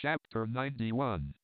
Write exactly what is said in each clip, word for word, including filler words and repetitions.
Chapter ninety-one.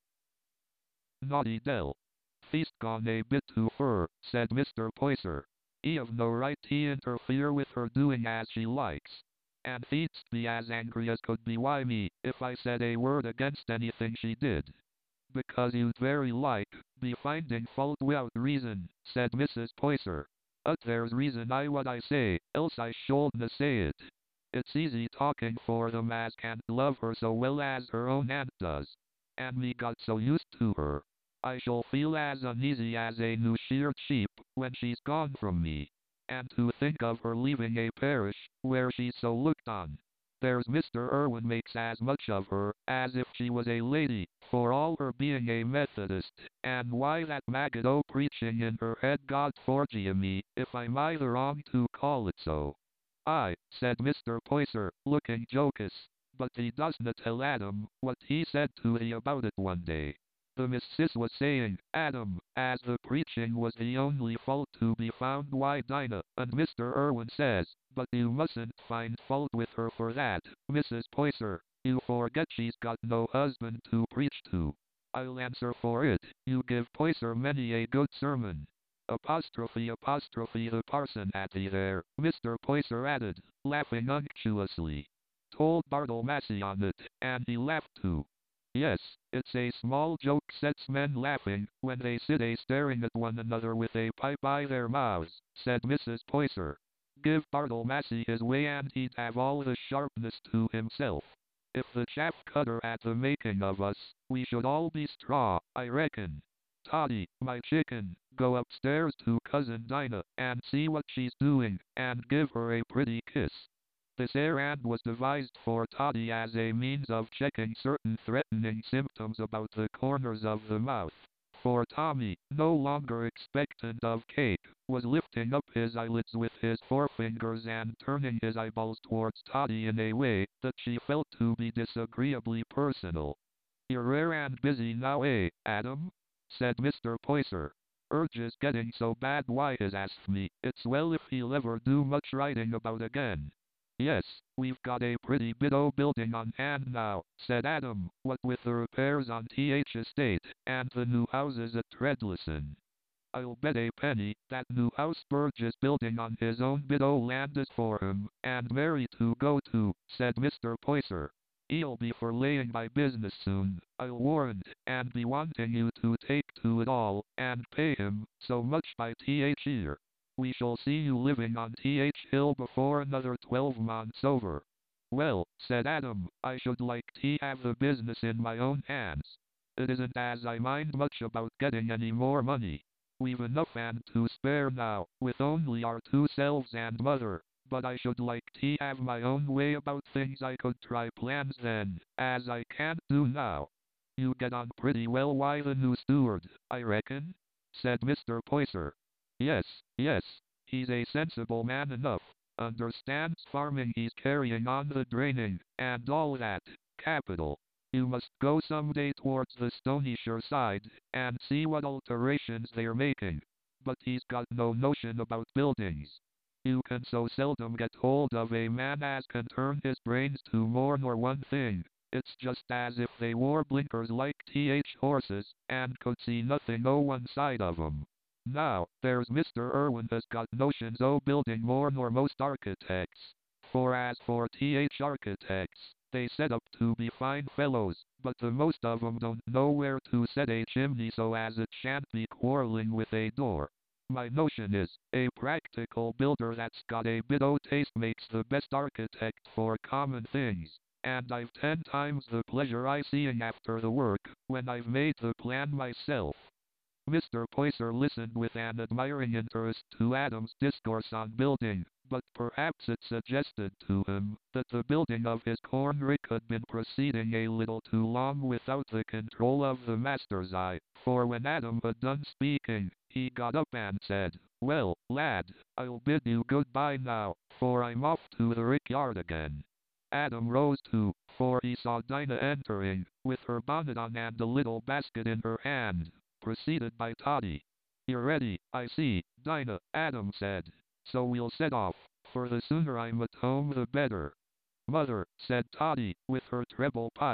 Naughty Dell. Feast gone a bit too fur, said Mister Poyser. I've no right to interfere with her doing as she likes. And thee'dst be as angry as could be why me, if I said a word against anything she did. Because you'd very like, be finding fault without reason, said Missus Poyser. Ut there's reason I what I say, else I shouldna say it. It's easy talking for them as can't love her so well as her own aunt does. And me got so used to her. I shall feel as uneasy as a new sheared sheep, when she's gone from me. And to think of her leaving a parish, where she's so looked on. There's Mister Irwin makes as much of her, as if she was a lady, for all her being a Methodist, and why that maggot o' preaching in her head God forgie me, if I'm either wrong to call it so. Aye, said Mister Poyser, looking jocose, but he doesna tell Adam what he said to he about it one day. The missus was saying, Adam, as the preaching was the only fault to be found why Dinah, and Mister Irwin says, but you mustn't find fault with her for that, Missus Poyser, you forget she's got no husband to preach to. I'll answer for it, you give Poyser many a good sermon. Apostrophe apostrophe the parson at thee there, Mister Poyser added, laughing unctuously. Told Bartle Massey on it, and he laughed too. Yes, it's a small joke sets men laughing, when they sit a staring at one another with a pipe by their mouths, said Missus Poyser. Give Bartle Massey his way and he'd have all the sharpness to himself. If the chaff cutter at the making of us, we should all be straw, I reckon. Toddy, my chicken, go upstairs to Cousin Dinah, and see what she's doing, and give her a pretty kiss. This errand was devised for Toddy as a means of checking certain threatening symptoms about the corners of the mouth. For Tommy, no longer expectant of cake, was lifting up his eyelids with his forefingers and turning his eyeballs towards Toddy in a way that she felt to be disagreeably personal. You're rare and busy now, eh, Adam? Said Mister Poyser. Urge's getting so bad why he's asked me, it's well if he'll ever do much writing about again. Yes, we've got a pretty bit o' building on hand now, said Adam, what with the repairs on T H Estate, and the new houses at Treadleston. I'll bet a penny, that new house Burge is building on his own bit o' land is for him, and Mary to go to, said Mister Poyser. He'll be for laying by business soon, I'll warrant, and be wanting you to take to it all, and pay him so much by T H year. We shall see you living on T H Hill before another twelve months over. Well, said Adam, I should like to have the business in my own hands. It isn't as I mind much about getting any more money. We've enough and to spare now, with only our two selves and mother, but I should like to have my own way about things. I could try plans then, as I can't do now. You get on pretty well why the new steward, I reckon? Said Mister Poyser. Yes, yes, he's a sensible man enough, understands farming, he's carrying on the draining, and all that, capital. You must go some day towards the Stonyshire side, and see what alterations they're making. But he's got no notion about buildings. You can so seldom get hold of a man as can turn his brains to more nor one thing. It's just as if they wore blinkers like T H horses, and could see nothing o' one side of 'em. Now, there's Mister Irwin has got notions o' building more nor most architects. For as for T H architects, they set up to be fine fellows, but the most of 'em don't know where to set a chimney so as it shan't be quarreling with a door. My notion is, a practical builder that's got a bit o' taste makes the best architect for common things, and I've ten times the pleasure I seeing after the work, when I've made the plan myself. Mister Poyser listened with an admiring interest to Adam's discourse on building, but perhaps it suggested to him that the building of his corn rick had been proceeding a little too long without the control of the master's eye, for when Adam had done speaking, he got up and said, Well, lad, I'll bid you goodbye now, for I'm off to the rick yard again. Adam rose too, for he saw Dinah entering, with her bonnet on and a little basket in her hand, preceded by Toddy. You're ready, I see, Dinah, Adam said. So we'll set off, for the sooner I'm at home the better. Mother, said Toddy, with her treble pipe,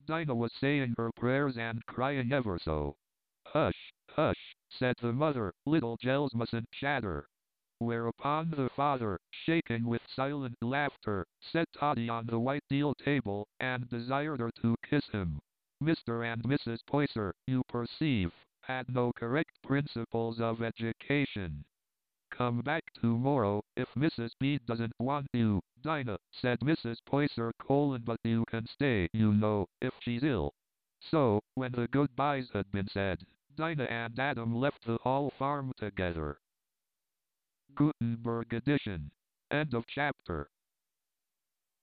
Dinah was saying her prayers and crying ever so. Hush, hush, said the mother, little Gels mustn't chatter. Whereupon the father, shaking with silent laughter, set Toddy on the white deal table, and desired her to kiss him. Mister and Missus Poyser, you perceive, had no correct principles of education. Come back tomorrow, if Missus B doesn't want you, Dinah, said Missus Poyser colon, but you can stay, you know, if she's ill. So, when the goodbyes had been said, Dinah and Adam left the Hall Farm together. Gutenberg edition. End of chapter.